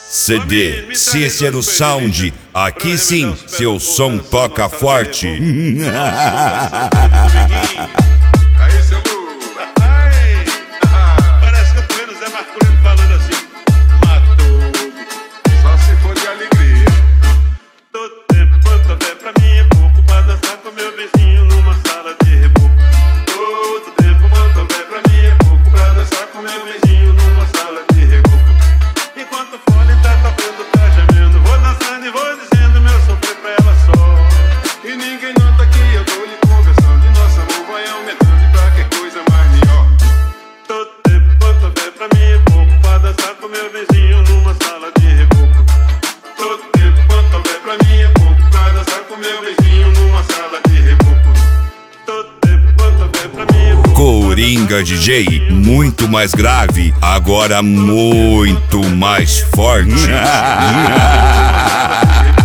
CD Cícero Sound, aqui sim, seu som toca forte. Aí, seu Lu. Parece que eu tô vendo o Zé Marcolino falando assim: matou, só se for de alegria. Todo tempo quanto houver pra mim é pouco pra dançar com meu vizinho numa sala de reboco. Todo tempo quanto houver pra mim é pouco pra dançar com meu vizinho numa sala de reboco. Enquanto o fone tá tocando, tá gemendo, vou dançando e vou dizendo meu sofrer pra ela só. E ninguém nota que eu tô lhe conversando e nosso amor vai aumentando e pra que coisa mais melhor. Todo tempo quanto houver pra mim é pouco pra dançar com meu vizinho numa sala de reboco. Todo tempo quanto houver pra mim é pouco pra dançar com meu vizinho numa sala de reboco. Todo tempo quanto houver pra mim é pouco. Coringa DJ, muito mais grave, agora muito mais forte.